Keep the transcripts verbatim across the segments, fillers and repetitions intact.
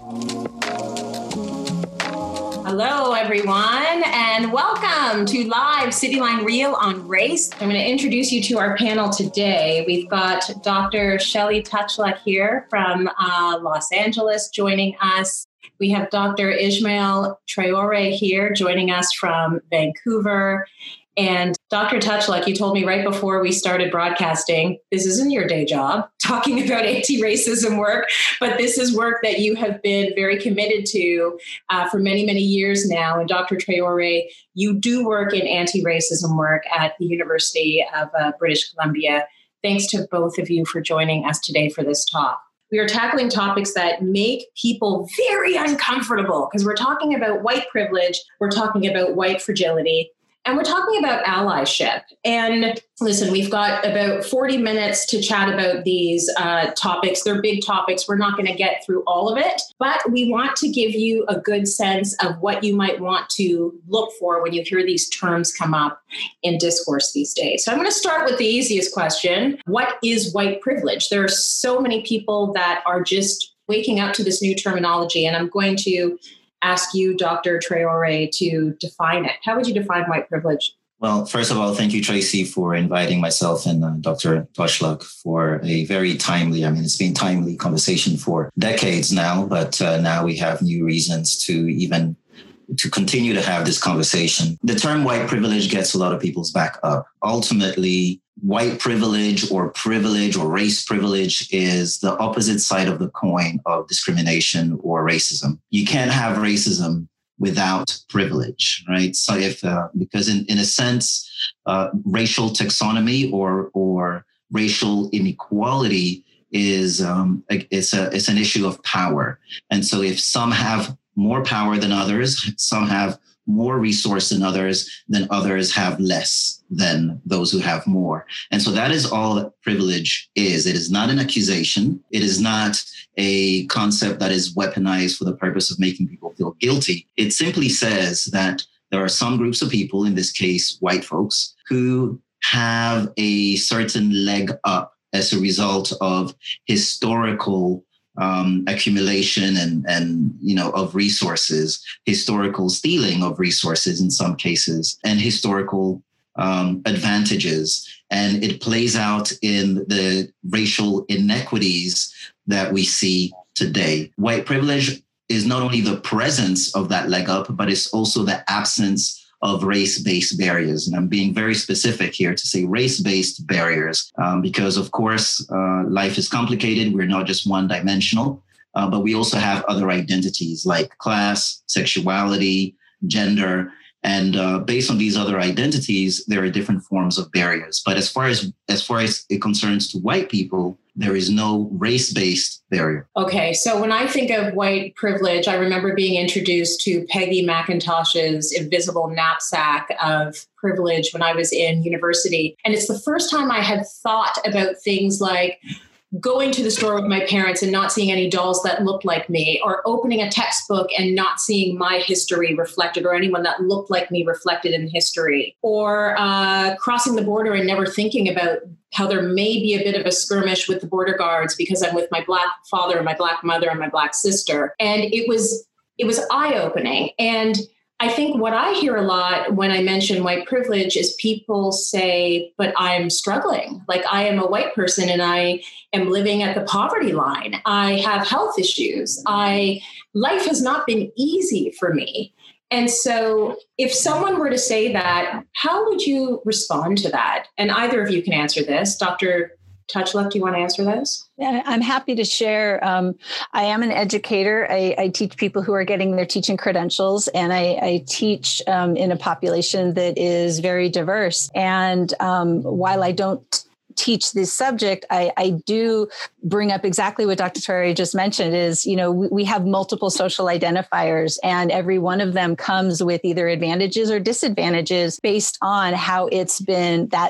Hello, everyone, and welcome to Live Cityline Reel on Race. I'm going to introduce you to our panel today. We've got Doctor Shelley Touchluck here from uh, Los Angeles joining us. We have Doctor Ismail Traore here joining us from Vancouver. And Doctor Touchluck, you told me right before we started broadcasting, this isn't your day job, talking about anti-racism work, but this is work that you have been very committed to uh, for many, many years now. And Doctor Traore, you do work in anti-racism work at the University of uh, British Columbia. Thanks to both of you for joining us today for this talk. We are tackling topics that make people very uncomfortable because we're talking about white privilege, we're talking about white fragility, and we're talking about allyship. And listen, we've got about forty minutes to chat about these uh, topics. They're big topics. We're not going to get through all of it, but we want to give you a good sense of what you might want to look for when you hear these terms come up in discourse these days. So I'm going to start with the easiest question. What is white privilege? There are so many people that are just waking up to this new terminology, and I'm going to ask you, Doctor Traore, to define it. How would you define white privilege? Well, first of all, thank you, Tracy, for inviting myself and uh, Doctor Touchluck for a very timely, I mean, it's been timely conversation for decades now, but uh, now we have new reasons to even to continue to have this conversation. The term white privilege gets a lot of people's back up. Ultimately, white privilege or privilege or race privilege is the opposite side of the coin of discrimination or racism. You can't have racism without privilege, right? So if, uh, because in, in a sense, uh, racial taxonomy or, or racial inequality is, um, it's a, it's an issue of power. And so if some have more power than others, some have more resource than others, then others have less than those who have more. And so that is all that privilege is. It is not an accusation. It is not a concept that is weaponized for the purpose of making people feel guilty. It simply says that there are some groups of people, in this case, white folks, who have a certain leg up as a result of historical Um, accumulation and, and, you know, of resources, historical stealing of resources in some cases, and historical um, advantages. And it plays out in the racial inequities that we see today. White privilege is not only the presence of that leg up, but it's also the absence of race-based barriers. And I'm being very specific here to say race-based barriers, um, because of course, uh, life is complicated. We're not just one-dimensional, uh, but we also have other identities like class, sexuality, gender. And uh, based on these other identities, there are different forms of barriers. But as far as as far as it concerns to white people, there is no race-based barrier. Okay, so when I think of white privilege, I remember being introduced to Peggy McIntosh's invisible knapsack of privilege when I was in university. And it's the first time I had thought about things like going to the store with my parents and not seeing any dolls that looked like me, or opening a textbook and not seeing my history reflected or anyone that looked like me reflected in history, or uh, crossing the border and never thinking about how there may be a bit of a skirmish with the border guards because I'm with my Black father and my Black mother and my Black sister. And it was, it was eye-opening. And I think what I hear a lot when I mention white privilege is people say, but I'm struggling. Like, I am a white person and I am living at the poverty line. I have health issues. I, life has not been easy for me. And so if someone were to say that, how would you respond to that? And either of you can answer this. Doctor Touchluck, do you want to answer this? Yeah, I'm happy to share. Um, I am an educator. I, I teach people who are getting their teaching credentials, and I, I teach um, in a population that is very diverse. And um, while I don't teach this subject, I, I do bring up exactly what Doctor Traore just mentioned is, you know, we, we have multiple social identifiers, and every one of them comes with either advantages or disadvantages based on how it's been that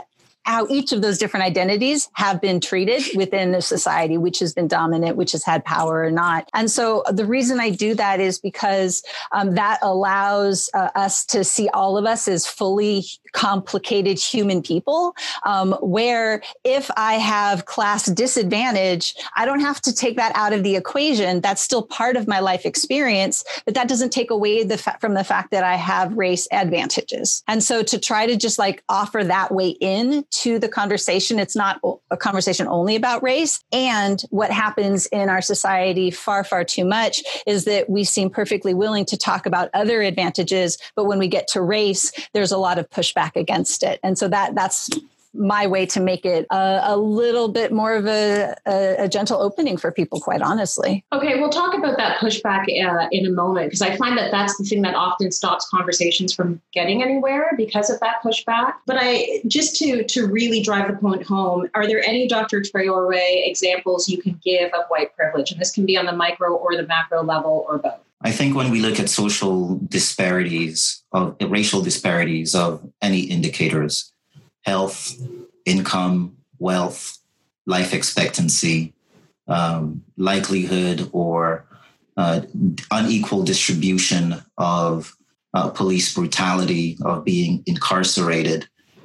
how each of those different identities have been treated within a society, which has been dominant, which has had power or not. And so the reason I do that is because um, that allows uh, us to see all of us as fully complicated human people, um, where if I have class disadvantage, I don't have to take that out of the equation. That's still part of my life experience, but that doesn't take away the fa- from the fact that I have race advantages. And so to try to just like offer that way in to the conversation, it's not a conversation only about race. And what happens in our society far, far too much is that we seem perfectly willing to talk about other advantages, but when we get to race, there's a lot of pushback against it. And so that that's my way to make it a, a little bit more of a, a, a gentle opening for people, quite honestly. Okay, we'll talk about that pushback uh, in a moment, because I find that that's the thing that often stops conversations from getting anywhere because of that pushback. But I just to to really drive the point home, are there any, Doctor Traore, examples you can give of white privilege? And this can be on the micro or the macro level or both. I think when we look at social disparities, of racial disparities of any indicators, health, income, wealth, life expectancy, um, likelihood or uh, unequal distribution of uh, police brutality, of being incarcerated,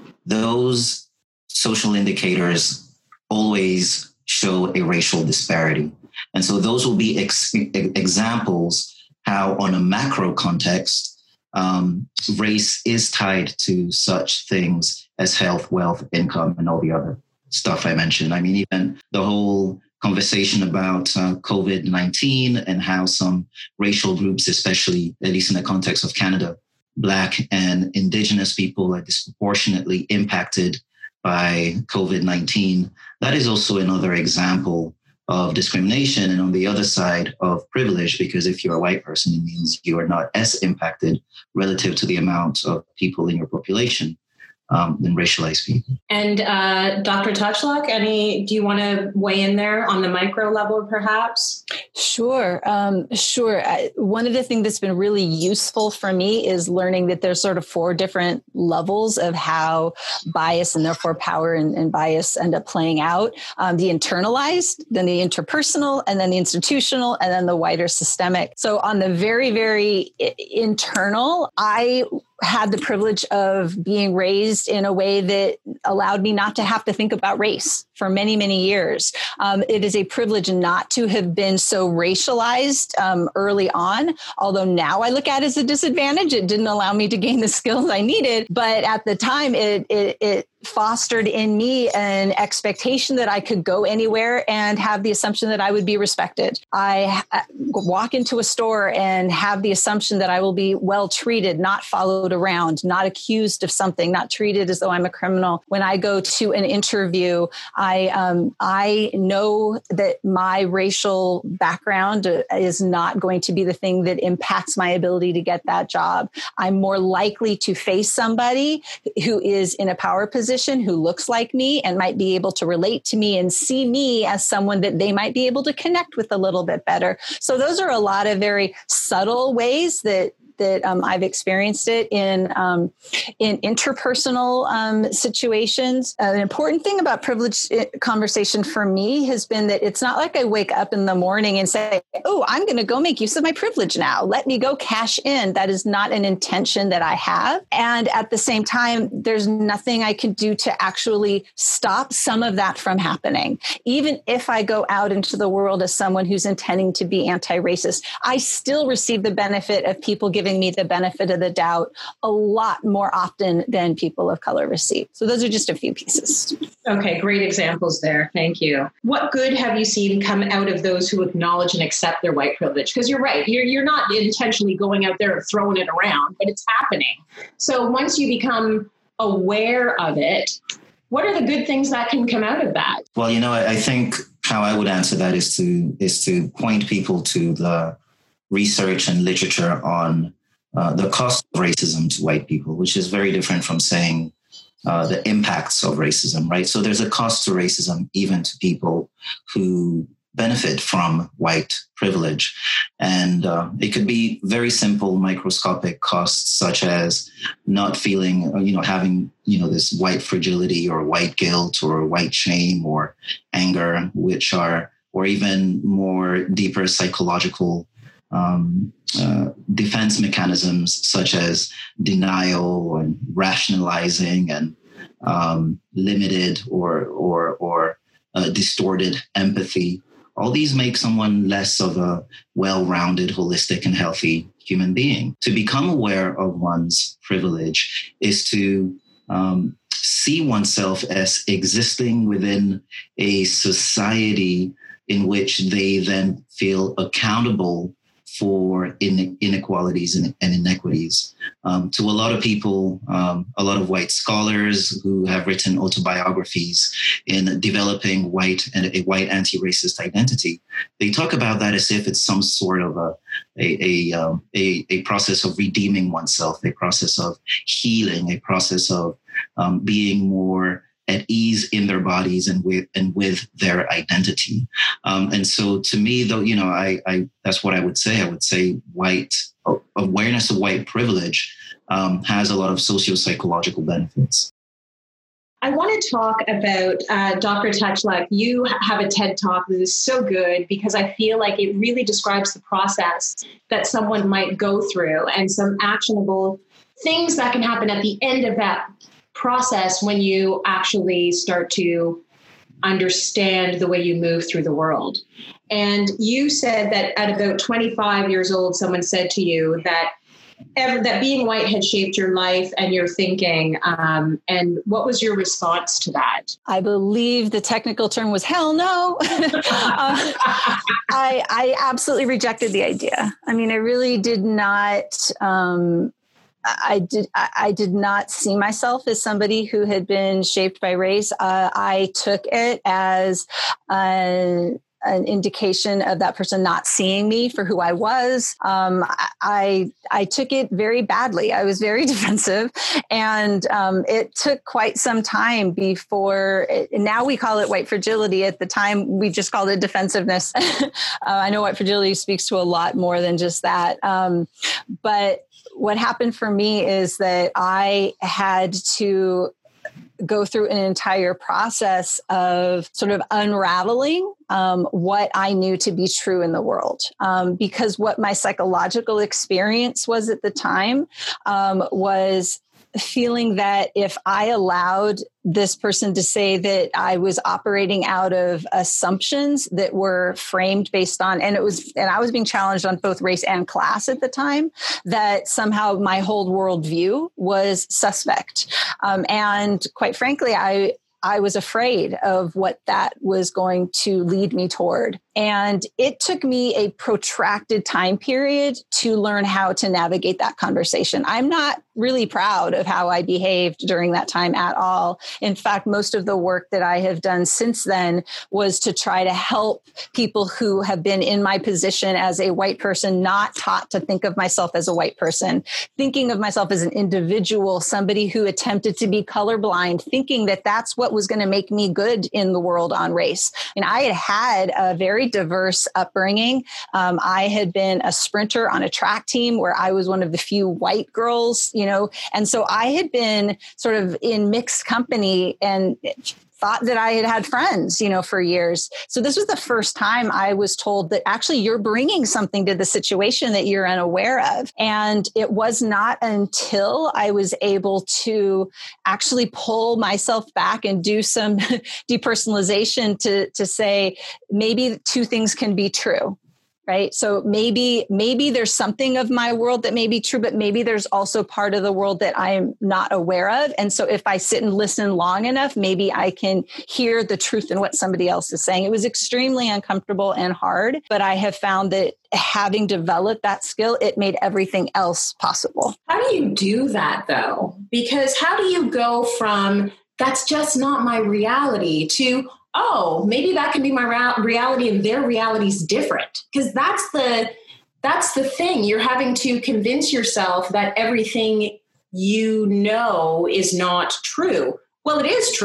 those social indicators always show a racial disparity. And so those will be ex- examples how on a macro context, um, race is tied to such things as health, wealth, income, and all the other stuff I mentioned. I mean, even the whole conversation about uh, COVID nineteen and how some racial groups, especially at least in the context of Canada, Black and Indigenous people are disproportionately impacted by COVID nineteen. That is also another example of discrimination, and on the other side of privilege, because if you're a white person, it means you are not as impacted relative to the amount of people in your population um, than racialized people. And uh, Doctor Touchlock, any? Do you want to weigh in there on the micro level, perhaps? Sure, um, sure. I, one of the things that's been really useful for me is learning that there's sort of four different levels of how bias and therefore power and, and bias end up playing out. Um, the internalized, then the interpersonal, and then the institutional, and then the wider systemic. So on the very, very internal, I had the privilege of being raised in a way that allowed me not to have to think about race for many, many years. Um, it is a privilege not to have been so racialized um, early on, although now I look at it as a disadvantage. It didn't allow me to gain the skills I needed, but at the time it, it, it fostered in me an expectation that I could go anywhere and have the assumption that I would be respected. I walk into a store and have the assumption that I will be well treated, not followed around, not accused of something, not treated as though I'm a criminal. When I go to an interview, I um, I know that my racial background is not going to be the thing that impacts my ability to get that job. I'm more likely to face somebody who is in a power position, who looks like me and might be able to relate to me and see me as someone that they might be able to connect with a little bit better. So those are a lot of very subtle ways that that um, I've experienced it in um, in interpersonal um, situations. Uh, an important thing about privilege conversation for me has been that it's not like I wake up in the morning and say, oh, I'm going to go make use of my privilege now. Let me go cash in. That is not an intention that I have. And at the same time, there's nothing I can do to actually stop some of that from happening. Even if I go out into the world as someone who's intending to be anti-racist, I still receive the benefit of people giving me the benefit of the doubt a lot more often than people of color receive. So those are just a few pieces. Okay, great examples there. Thank you. What good have you seen come out of those who acknowledge and accept their white privilege? Because you're right, you're you're not intentionally going out there and throwing it around, but it's happening. So once you become aware of it, what are the good things that can come out of that? Well, you know, I, I think how I would answer that is to is to point people to the research and literature on uh, the cost of racism to white people, which is very different from saying uh, the impacts of racism, right? So there's a cost to racism even to people who benefit from white privilege. And uh, it could be very simple microscopic costs, such as not feeling, you know, having, you know, this white fragility or white guilt or white shame or anger, which are, or even more deeper psychological um, uh, defense mechanisms, such as denial and rationalizing and um, limited or, or, or uh, distorted empathy. All these make someone less of a well-rounded, holistic, and healthy human being. To become aware of one's privilege is to um, see oneself as existing within a society in which they then feel accountable for in, inequalities and, and inequities. Um, to a lot of people, um, a lot of white scholars who have written autobiographies in developing white and a white anti-racist identity, they talk about that as if it's some sort of a a a, um, a a process of redeeming oneself, a process of healing, a process of um, being more at ease in their bodies and with and with their identity. Um, and so to me, though, you know, I, I that's what I would say. I would say white awareness of white privilege um, has a lot of socio-psychological benefits. I want to talk about uh, Doctor Tuchluck. You have a TED Talk that is so good because I feel like it really describes the process that someone might go through and some actionable things that can happen at the end of that process when you actually start to understand the way you move through the world. And you said that at about twenty-five years old, someone said to you that ever, that being white had shaped your life and your thinking. Um, and what was your response to that? I believe the technical term was hell no. uh, I, I absolutely rejected the idea. I mean, I really did not, um, I did. I did not see myself as somebody who had been shaped by race. Uh, I took it as a, an indication of that person not seeing me for who I was. Um, I I took it very badly. I was very defensive, and um, it took quite some time before. It, now we call it white fragility. At the time, we just called it defensiveness. uh, I know white fragility speaks to a lot more than just that, um, but. What happened for me is that I had to go through an entire process of sort of unraveling um, what I knew to be true in the world. Um, because what my psychological experience was at the time um, was feeling that if I allowed this person to say that I was operating out of assumptions that were framed based on, and it was, and I was being challenged on both race and class at the time, that somehow my whole worldview was suspect. Um, and quite frankly, I, I was afraid of what that was going to lead me toward. And it took me a protracted time period to learn how to navigate that conversation. I'm not really proud of how I behaved during that time at all. In fact, most of the work that I have done since then was to try to help people who have been in my position as a white person, not taught to think of myself as a white person, thinking of myself as an individual, somebody who attempted to be colorblind, thinking that that's what was going to make me good in the world on race. And I had had a very diverse upbringing. Um, I had been a sprinter on a track team where I was one of the few white girls, you know, and so I had been sort of in mixed company and thought that I had had friends, you know, for years. So this was the first time I was told that actually you're bringing something to the situation that you're unaware of. And it was not until I was able to actually pull myself back and do some depersonalization to, to say, maybe two things can be true. Right. So maybe, maybe there's something of my world that may be true, but maybe there's also part of the world that I'm not aware of. And so if I sit and listen long enough, maybe I can hear the truth in what somebody else is saying. It was extremely uncomfortable and hard, but I have found that having developed that skill, it made everything else possible. How do you do that though? Because how do you go from that's just not my reality to oh, maybe that can be my ra- reality and their reality is different? Because that's the that's the thing. You're having to convince yourself that everything you know is not true. Well, it is true,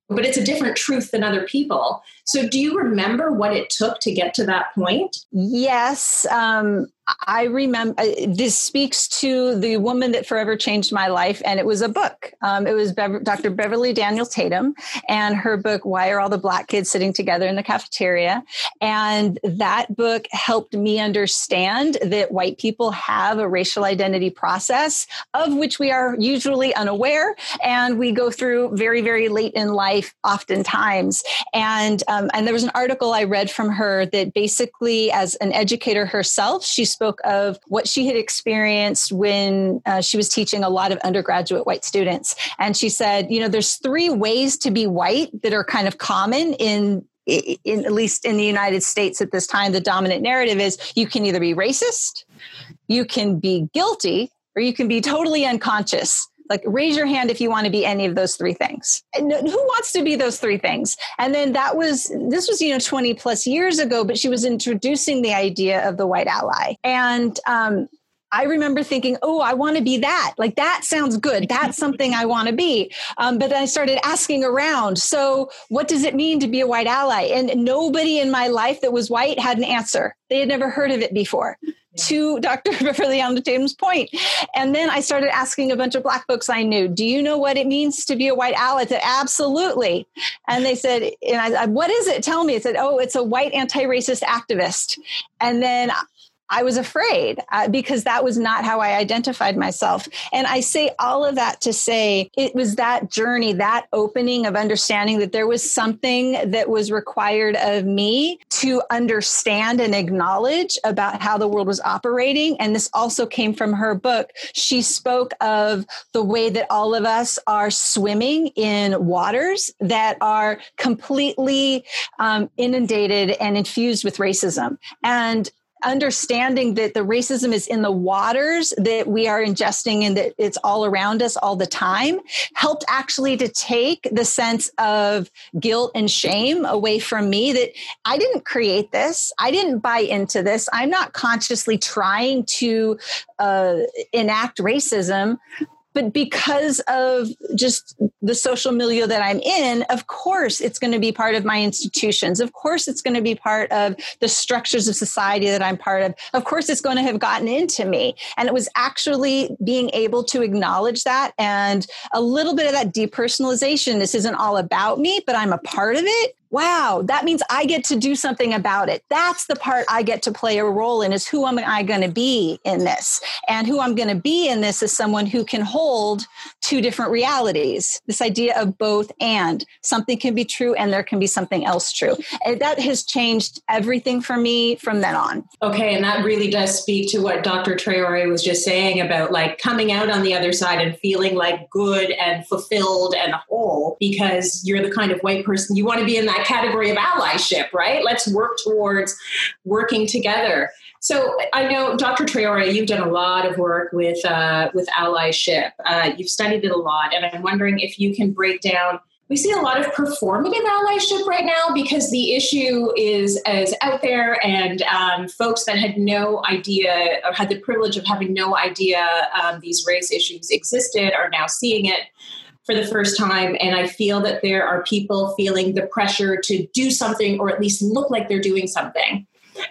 but it's a different truth than other people. So do you remember what it took to get to that point? Yes. Um, I remember this speaks to the woman that forever changed my life. And it was a book. Um, it was Bev- Doctor Beverly Daniel Tatum and her book, Why Are All the Black Kids Sitting Together in the Cafeteria? And that book helped me understand that white people have a racial identity process of which we are usually unaware. And we go through very, very late in life, oftentimes. And, um, and there was an article I read from her that basically, as an educator herself, she spoke of what she had experienced when uh, she was teaching a lot of undergraduate white students. And she said, you know, there's three ways to be white that are kind of common in In, at least in the United States at this time. The dominant narrative is you can either be racist, you can be guilty, or you can be totally unconscious. Like, raise your hand if you want to be any of those three things. And who wants to be those three things? And then that was, this was, you know, twenty plus years ago, but she was introducing the idea of the white ally. And, um, I remember thinking, oh, I want to be that. Like, that sounds good. That's something I want to be. Um, but then I started asking around. So what does it mean to be a white ally? And nobody in my life that was white had an answer. They had never heard of it before. Yeah. To Doctor Beverly Tatum's point. And then I started asking a bunch of Black folks I knew, do you know what it means to be a white ally? I said, absolutely. And they said, and I said, what is it? Tell me. I said, oh, it's a white anti-racist activist. And then I was afraid uh, because that was not how I identified myself. And I say all of that to say it was that journey, that opening of understanding that there was something that was required of me to understand and acknowledge about how the world was operating. And this also came from her book. She spoke of the way that all of us are swimming in waters that are completely um, inundated and infused with racism. And understanding that the racism is in the waters that we are ingesting and that it's all around us all the time helped actually to take the sense of guilt and shame away from me, that I didn't create this. I didn't buy into this. I'm not consciously trying to uh, enact racism. But because of just the social milieu that I'm in, of course, it's going to be part of my institutions. Of course, it's going to be part of the structures of society that I'm part of. Of course, it's going to have gotten into me. And it was actually being able to acknowledge that and a little bit of that depersonalization. This isn't all about me, but I'm a part of it. Wow, that means I get to do something about it. That's the part I get to play a role in, is who am I going to be in this? And who I'm going to be in this is someone who can hold two different realities. This idea of both and. Something can be true and there can be something else true. And that has changed everything for me from then on. Okay, and that really does speak to what Doctor Traore was just saying about like coming out on the other side and feeling like good and fulfilled and whole, because you're the kind of white person you want to be in that category of allyship, right? Let's work towards working together. So I know, Doctor Traore, you've done a lot of work with uh, with allyship. Uh, you've studied it a lot, and I'm wondering if you can break down. We see a lot of performative allyship right now because the issue is as out there, and um, folks that had no idea or had the privilege of having no idea um, these race issues existed are now seeing it for the first time. And I feel that there are people feeling the pressure to do something or at least look like they're doing something.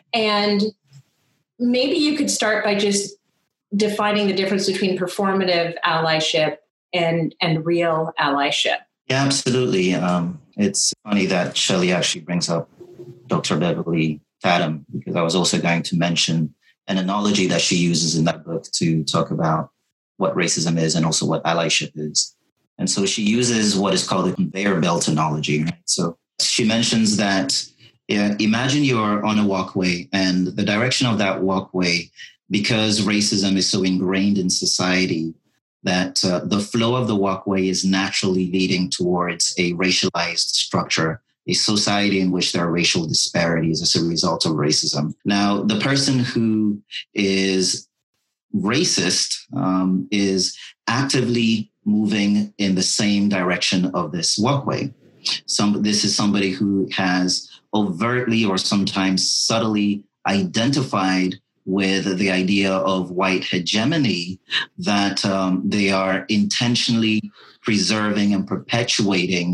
And maybe you could start by just defining the difference between performative allyship and, and real allyship. Yeah, absolutely. Um, it's funny that Shelley actually brings up Doctor Beverly Tatum, because I was also going to mention an analogy that she uses in that book to talk about what racism is and also what allyship is. And so she uses what is called the conveyor belt analogy. Right? So she mentions that yeah, imagine you're on a walkway, and the direction of that walkway, because racism is so ingrained in society, that uh, the flow of the walkway is naturally leading towards a racialized structure, a society in which there are racial disparities as a result of racism. Now, the person who is racist um, is actively moving in the same direction of this walkway. Some, this is somebody who has overtly or sometimes subtly identified with the idea of white hegemony, that um, they are intentionally preserving and perpetuating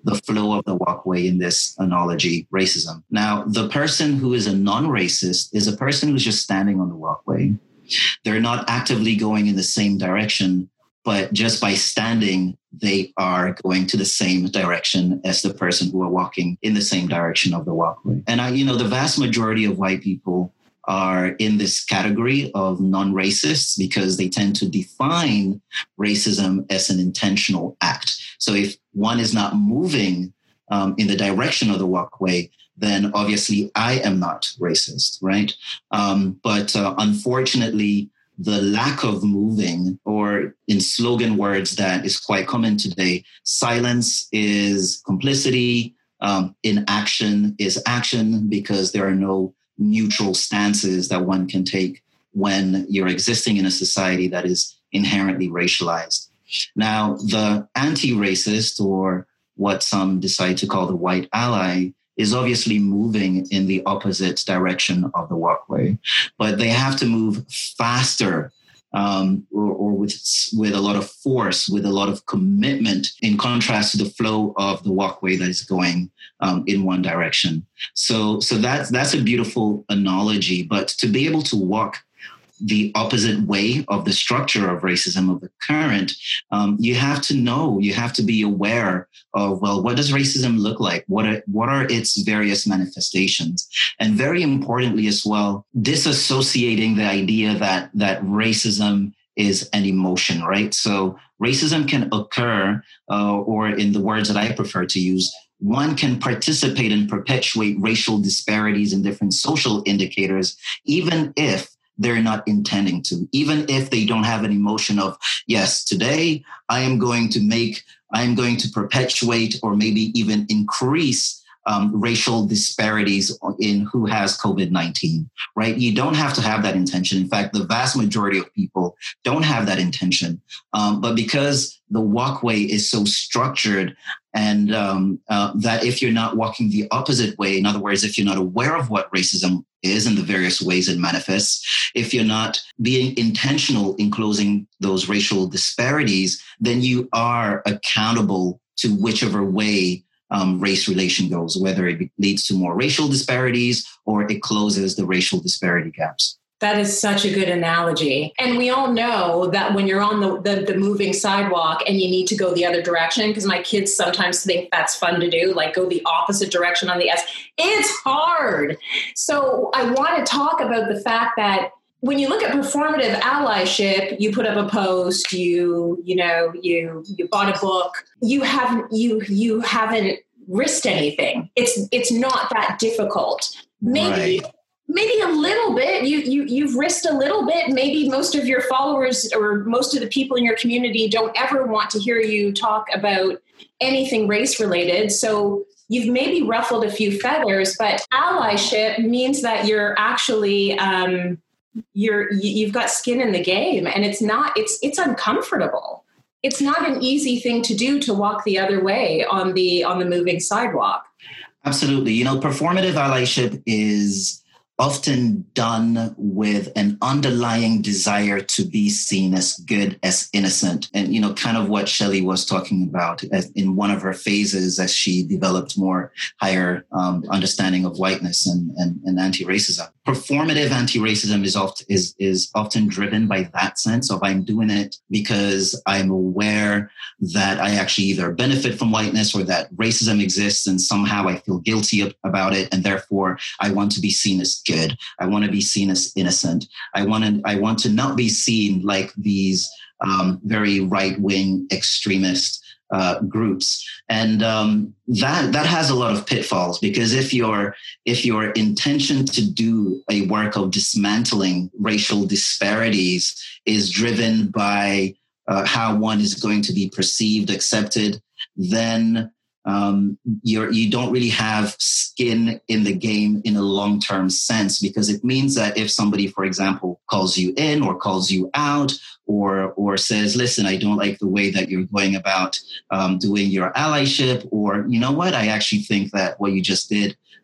the flow of the walkway in this analogy, racism. Now, the person who is a non-racist is a person who's just standing on the walkway. They're not actively going in the same direction, but just by standing, they are going to the same direction as the person who are walking in the same direction of the walkway. And I, you know, the vast majority of white people are in this category of non-racists because they tend to define racism as an intentional act. So if one is not moving um, in the direction of the walkway, then obviously I am not racist, right? Um, but uh, unfortunately, the lack of moving, or in slogan words that is quite common today, silence is complicity, um, inaction is action, because there are no neutral stances that one can take when you're existing in a society that is inherently racialized. Now, the anti-racist, or what some decide to call the white ally, is obviously moving in the opposite direction of the walkway, but they have to move faster um, or, or with, with a lot of force, with a lot of commitment, in contrast to the flow of the walkway that is going um, in one direction. So, so that's, that's a beautiful analogy, but to be able to walk the opposite way of the structure of racism, of the current, um, you have to know, you have to be aware of, well, what does racism look like? What are, what are its various manifestations? And very importantly as well, disassociating the idea that, that racism is an emotion, right? So racism can occur, uh, or in the words that I prefer to use, one can participate and perpetuate racial disparities in different social indicators, even if they're not intending to, even if they don't have an emotion of, yes, today I am going to make, I am going to perpetuate or maybe even increase um, racial disparities in who has COVID nineteen, right? You don't have to have that intention. In fact, the vast majority of people don't have that intention. Um, but because the walkway is so structured, and um, uh, that if you're not walking the opposite way, in other words, if you're not aware of what racism is and the various ways it manifests, if you're not being intentional in closing those racial disparities, then you are accountable to whichever way um, race relation goes, whether it leads to more racial disparities or it closes the racial disparity gaps. That is such a good analogy. And we all know that when you're on the, the, the moving sidewalk and you need to go the other direction, because my kids sometimes think that's fun to do, like go the opposite direction on the S. It's hard. So I want to talk about the fact that when you look at performative allyship, you put up a post, you, you know, you, you bought a book, you haven't, you, you haven't risked anything. It's, it's not that difficult. Maybe, right. Maybe a little bit, you, you, you've risked a little bit. Maybe most of your followers or most of the people in your community don't ever want to hear you talk about anything race related. So you've maybe ruffled a few feathers, but allyship means that you're actually, um, you're, you've got skin in the game, and it's not, it's, it's uncomfortable. It's not an easy thing to do, to walk the other way on the, on the moving sidewalk. Absolutely. You know, performative allyship is often done with an underlying desire to be seen as good, as innocent. And, you know, kind of what Shelley was talking about as in one of her phases as she developed more higher um, understanding of whiteness and, and, and anti-racism. Performative anti-racism is, oft, is, is often driven by that sense of I'm doing it because I'm aware that I actually either benefit from whiteness or that racism exists and somehow I feel guilty about it. And therefore I want to be seen as good. I want to be seen as innocent. I want to, I want to not be seen like these um, very right-wing extremist uh, groups. And um, that that has a lot of pitfalls, because if your if your intention to do a work of dismantling racial disparities is driven by uh, how one is going to be perceived, accepted, then Um, you're, you don't really have skin in the game in a long-term sense, because it means that if somebody, for example, calls you in or calls you out or or says, listen, I don't like the way that you're going about um, doing your allyship, or, you know what, I actually think that what you just did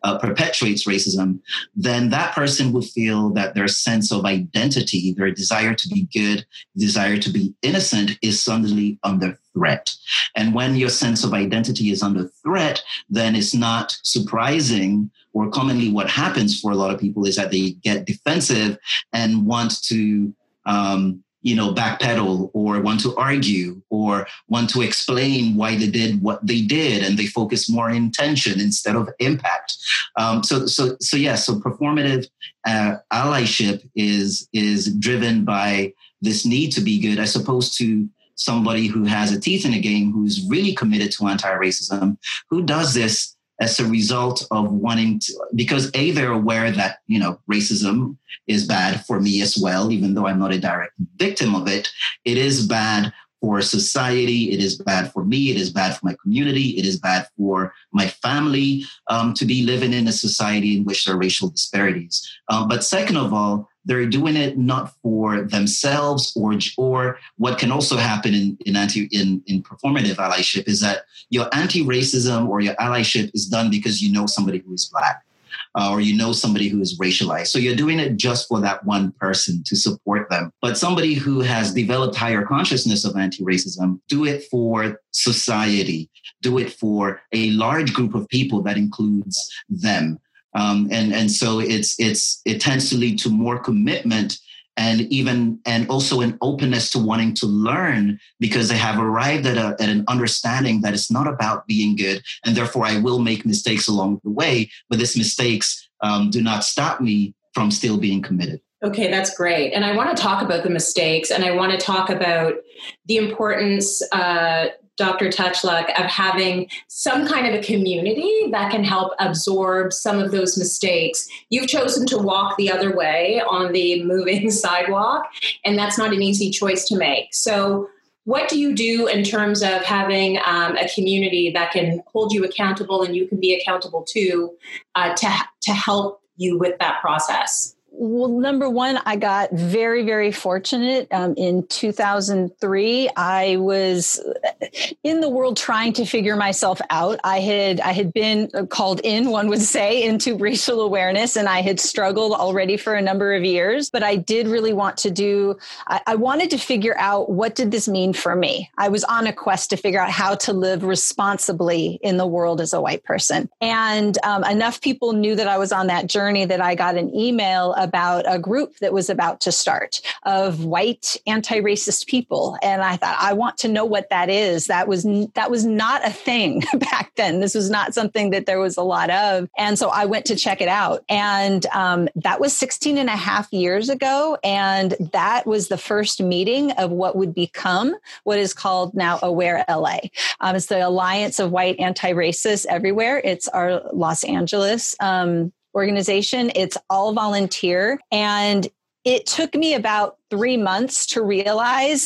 uh, perpetuates racism, then that person would feel that their sense of identity, their desire to be good, desire to be innocent is suddenly under threat. And when your sense of identity is under threat, then it's not surprising, or commonly what happens for a lot of people is that they get defensive and want to um, you know, backpedal or want to argue or want to explain why they did what they did, and they focus more on intention instead of impact. Um, so, so, so yeah. So performative uh, allyship is is driven by this need to be good, as opposed to somebody who has a teeth in the game, who's really committed to anti-racism, who does this as a result of wanting to, because A, they're aware that, you know, racism is bad for me as well, even though I'm not a direct victim of it. It is bad for society. It is bad for me. It is bad for my community. It is bad for my family um, to be living in a society in which there are racial disparities. Um, but second of all, they're doing it not for themselves, or or what can also happen in in anti in, in performative allyship is that your anti-racism or your allyship is done because you know somebody who is Black, uh, or you know somebody who is racialized. So you're doing it just for that one person to support them. But somebody who has developed higher consciousness of anti-racism, do it for society, do it for a large group of people that includes them. Um, and, and so it's, it's, it tends to lead to more commitment and even, and also an openness to wanting to learn, because they have arrived at, a, at an understanding that it's not about being good. And therefore I will make mistakes along the way, but these mistakes um, do not stop me from still being committed. Okay, that's great. And I want to talk about the mistakes, and I want to talk about the importance, uh, Doctor Touchluck, of having some kind of a community that can help absorb some of those mistakes. You've chosen to walk the other way on the moving sidewalk, and that's not an easy choice to make. So what do you do in terms of having um, a community that can hold you accountable and you can be accountable to, uh, to, to help you with that process? Well, number one, I got very, very fortunate. Um, in two thousand three, I was in the world trying to figure myself out. I had I had been called in, one would say, into racial awareness, and I had struggled already for a number of years. But I did really want to do, I, I wanted to figure out, what did this mean for me? I was on a quest to figure out how to live responsibly in the world as a white person. And um, enough people knew that I was on that journey that I got an email about a group that was about to start of white anti-racist people. And I thought, I want to know what that is. That was, that was not a thing back then. This was not something that there was a lot of. And so I went to check it out. And um, that was sixteen and a half years ago. And that was the first meeting of what would become what is called now Aware L A. Um, it's the Alliance of White Anti-Racists Everywhere. It's our Los Angeles um organization. It's all volunteer. And it took me about three months to realize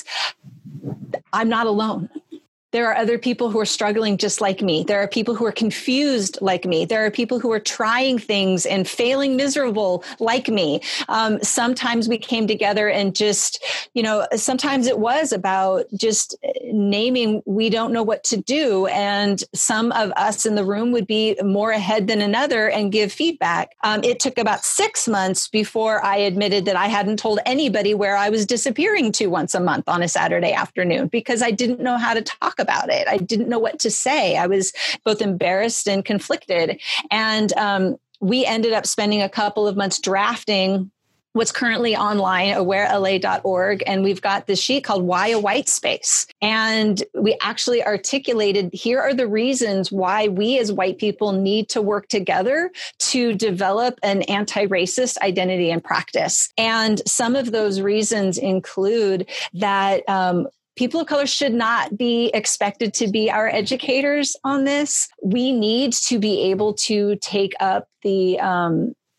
I'm not alone. There are other people who are struggling just like me. There are people who are confused like me. There are people who are trying things and failing miserable like me. Um, sometimes we came together and just, you know, sometimes it was about just naming, we don't know what to do. And some of us in the room would be more ahead than another and give feedback. Um, it took about six months before I admitted that I hadn't told anybody where I was disappearing to once a month on a Saturday afternoon, because I didn't know how to talk about it. I didn't know what to say. I was both embarrassed and conflicted. And um, we ended up spending a couple of months drafting what's currently online, aware L A dot org. And we've got this sheet called Why a White Space. And we actually articulated, here are the reasons why we as white people need to work together to develop an anti-racist identity and practice. And some of those reasons include that um, people of color should not be expected to be our educators on this. We need to be able to take up the um,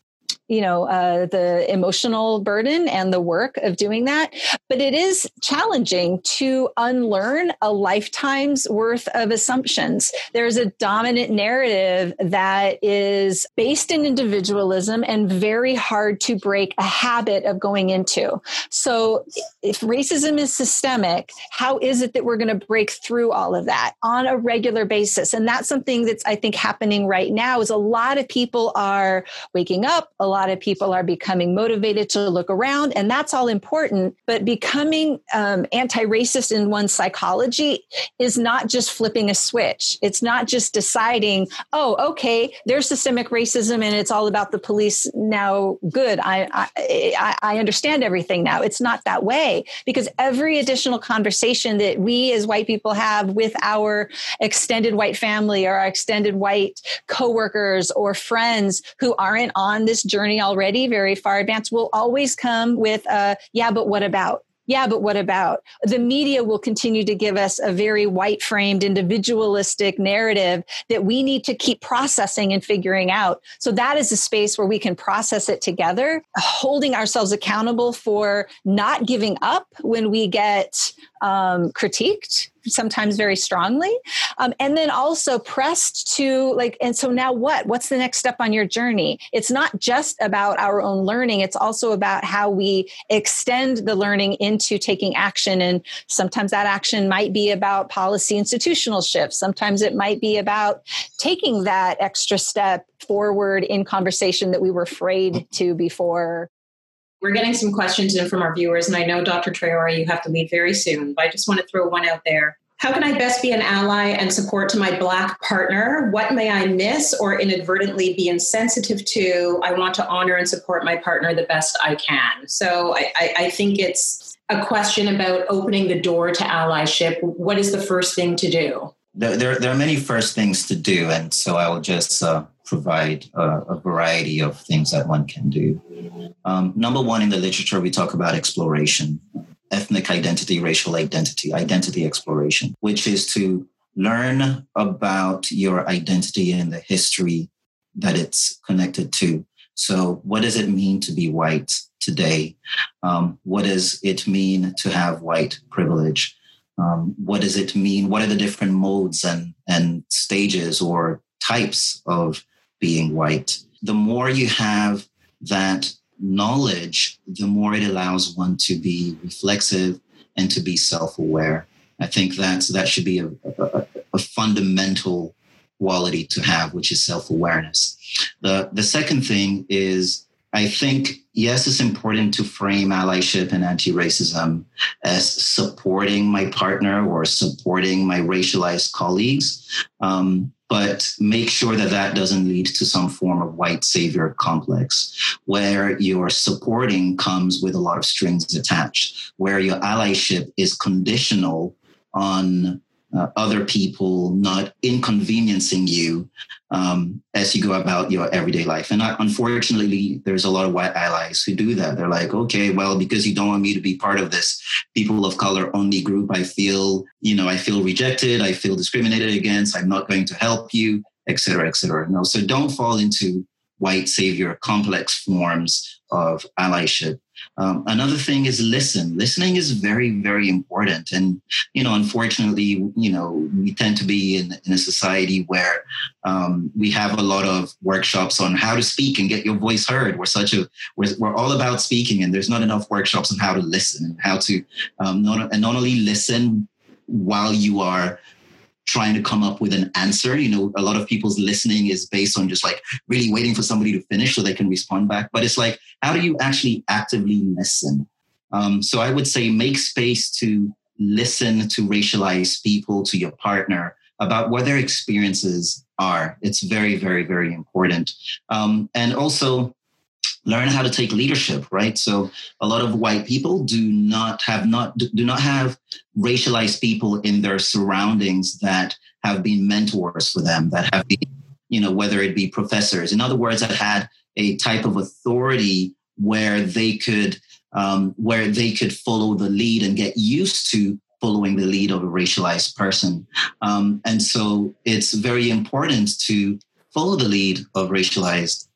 you know, uh, the emotional burden and the work of doing that. But it is challenging to unlearn a lifetime's worth of assumptions. There's a dominant narrative that is based in individualism and very hard to break a habit of going into. So if racism is systemic, how is it that we're going to break through all of that on a regular basis? And that's something that's, I think, happening right now is a lot of people are waking up. A lot of people are becoming motivated to look around, and that's all important. But becoming um, anti-racist in one's psychology is not just flipping a switch. It's not just deciding, oh, okay, there's systemic racism and it's all about the police now. Good. I, I, I understand everything now. It's not that way, because every additional conversation that we as white people have with our extended white family or our extended white coworkers or friends who aren't on this journey already very far advanced will always come with a, yeah, but what about? Yeah, but what about? The media will continue to give us a very white-framed, individualistic narrative that we need to keep processing and figuring out. So that is a space where we can process it together, holding ourselves accountable for not giving up when we get um, critiqued, sometimes very strongly. Um, and then also pressed to like, and so now what? What's the next step on your journey? It's not just about our own learning. It's also about how we extend the learning into taking action. And sometimes that action might be about policy institutional shifts. Sometimes it might be about taking that extra step forward in conversation that we were afraid to before. We're getting some questions in from our viewers, and I know, Doctor Traore, you have to leave very soon, but I just want to throw one out there. How can I best be an ally and support to my Black partner? What may I miss or inadvertently be insensitive to? I want to honor and support my partner the best I can. So I, I, I think it's a question about opening the door to allyship. What is the first thing to do? There, there, there are many first things to do, and so I will just uh, provide a, a variety of things that one can do. Um, number one, in the literature, we talk about exploration, ethnic identity, racial identity, identity exploration, which is to learn about your identity and the history that it's connected to. So what does it mean to be white today? Um, what does it mean to have white privilege? Um, what does it mean? What are the different modes and, and stages or types of being white? The more you have that knowledge, the more it allows one to be reflexive and to be self-aware. I think that's, that should be a, a, a fundamental quality to have, which is self-awareness. The, the second thing is, I think, yes, it's important to frame allyship and anti-racism as supporting my partner or supporting my racialized colleagues, um, but make sure that that doesn't lead to some form of white savior complex, where your supporting comes with a lot of strings attached, where your allyship is conditional on Uh, other people not inconveniencing you um, as you go about your everyday life. And I, unfortunately, there's a lot of white allies who do that. They're like, okay, well, because you don't want me to be part of this people of color only group, I feel, you know, I feel rejected. I feel discriminated against. I'm not going to help you, et cetera, et cetera. No, so don't fall into white savior complex forms of allyship. Um, another thing is listen. Listening is very, very important. And, you know, unfortunately, you know, we tend to be in, in a society where um, we have a lot of workshops on how to speak and get your voice heard. We're such a, we're, we're all about speaking, and there's not enough workshops on how to listen and how to um, not, and not only listen while you are trying to come up with an answer. You know, a lot of people's listening is based on just like really waiting for somebody to finish so they can respond back. But it's like, how do you actually actively listen? Um, so I would say make space to listen to racialized people, to your partner, about what their experiences are. It's very, very, very important. Um, and also learn how to take leadership, right? So a lot of white people do not have not do not have racialized people in their surroundings that have been mentors for them, that have been, you know, whether it be professors, in other words, that had a type of authority where they could um, where they could follow the lead and get used to following the lead of a racialized person. Um, and so it's very important to follow the lead of racialized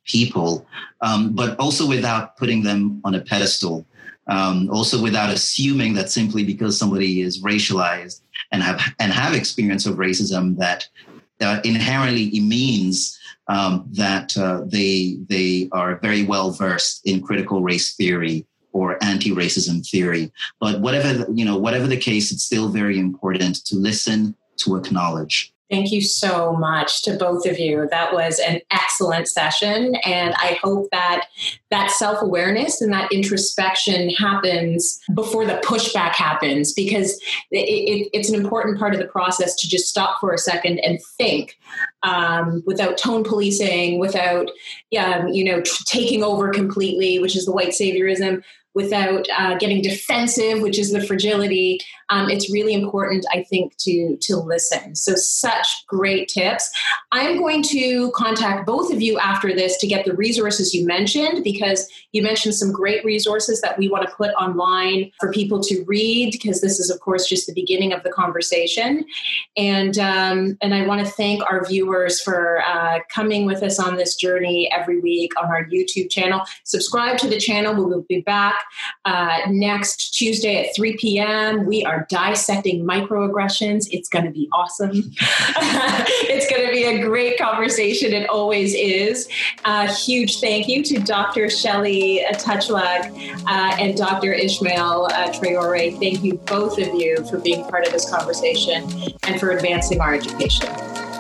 people, um, but also without putting them on a pedestal. Um, also without assuming that simply because somebody is racialized and have and have experience of racism that uh, inherently it means um, that uh, they they are very well versed in critical race theory or anti-racism theory. But whatever you know, whatever the case, it's still very important to listen, to acknowledge. Thank you so much to both of you. That was an excellent session. And I hope that that self-awareness and that introspection happens before the pushback happens, because it, it, it's an important part of the process to just stop for a second and think um, without tone policing, without, um, you know, t- taking over completely, which is the white saviorism, without uh, getting defensive, which is the fragility. Um, it's really important, I think, to, to listen. So such great tips. I'm going to contact both of you after this to get the resources you mentioned, because you mentioned some great resources that we want to put online for people to read, because this is, of course, just the beginning of the conversation. And, um, and I want to thank our viewers for uh, coming with us on this journey every week on our YouTube channel. Subscribe to the channel. We will be back Uh, next Tuesday at three p.m. We are dissecting microaggressions. It's going to be awesome. It's going to be a great conversation. It always is. Uh, huge thank you to Doctor Shelley Touchlag uh, and Doctor Ishmael uh, Traore. Thank you, both of you, for being part of this conversation and for advancing our education.